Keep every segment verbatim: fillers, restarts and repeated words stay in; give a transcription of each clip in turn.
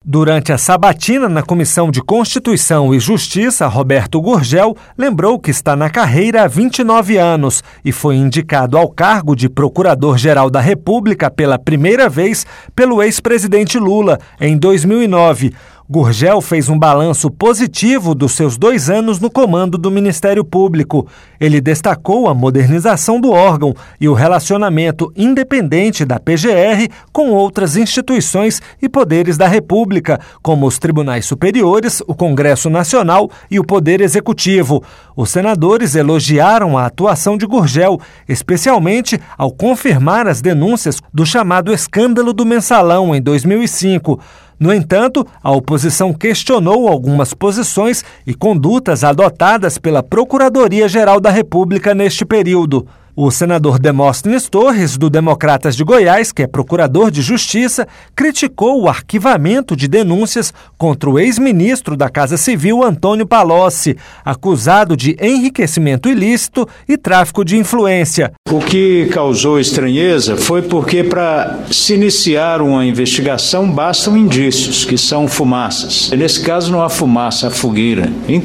Durante a sabatina na Comissão de Constituição e Justiça, Roberto Gurgel lembrou que está na carreira há vinte e nove anos e foi indicado ao cargo de Procurador-Geral da República pela primeira vez pelo ex-presidente Lula, em dois mil e nove. Gurgel fez um balanço positivo dos seus dois anos no comando do Ministério Público. Ele destacou a modernização do órgão e o relacionamento independente da P G R com outras instituições e poderes da República, como os tribunais superiores, o Congresso Nacional e o Poder Executivo. Os senadores elogiaram a atuação de Gurgel, especialmente ao confirmar as denúncias do chamado escândalo do Mensalão em dois mil e cinco. No entanto, a oposição questionou algumas posições e condutas adotadas pela Procuradoria-Geral da República neste período. O senador Demóstenes Torres, do Democratas de Goiás, que é procurador de Justiça, criticou o arquivamento de denúncias contra o ex-ministro da Casa Civil, Antônio Palocci, acusado de enriquecimento ilícito e tráfico de influência. O que causou estranheza foi porque, para se iniciar uma investigação, bastam indícios, que são fumaças. Nesse caso, não há fumaça, há fogueira.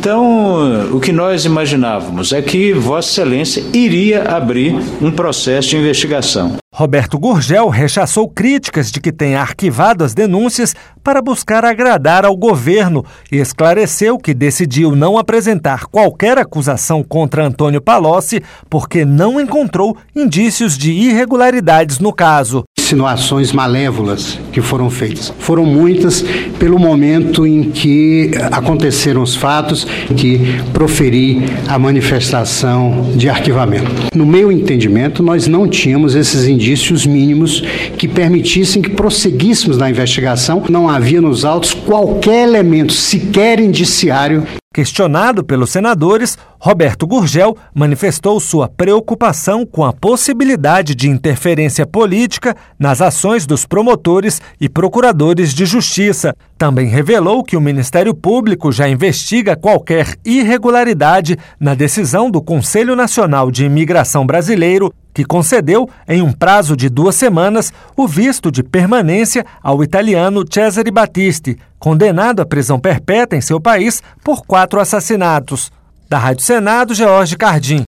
Então, o que nós imaginávamos é que Vossa Excelência iria abrir um processo de investigação. Roberto Gurgel rechaçou críticas de que tenha arquivado as denúncias para buscar agradar ao governo e esclareceu que decidiu não apresentar qualquer acusação contra Antônio Palocci porque não encontrou indícios de irregularidades no caso. Insinuações malévolas que foram feitas. Foram muitas pelo momento em que aconteceram os fatos, que proferi a manifestação de arquivamento. No meu entendimento, nós não tínhamos esses indícios mínimos que permitissem que prosseguíssemos na investigação. Não havia nos autos qualquer elemento, sequer indiciário. Questionado pelos senadores, Roberto Gurgel manifestou sua preocupação com a possibilidade de interferência política nas ações dos promotores e procuradores de justiça. Também revelou que o Ministério Público já investiga qualquer irregularidade na decisão do Conselho Nacional de Imigração Brasileiro, que concedeu, em um prazo de duas semanas, o visto de permanência ao italiano Cesare Battisti, condenado à prisão perpétua em seu país por quatro assassinatos. Da Rádio Senado, George Cardim.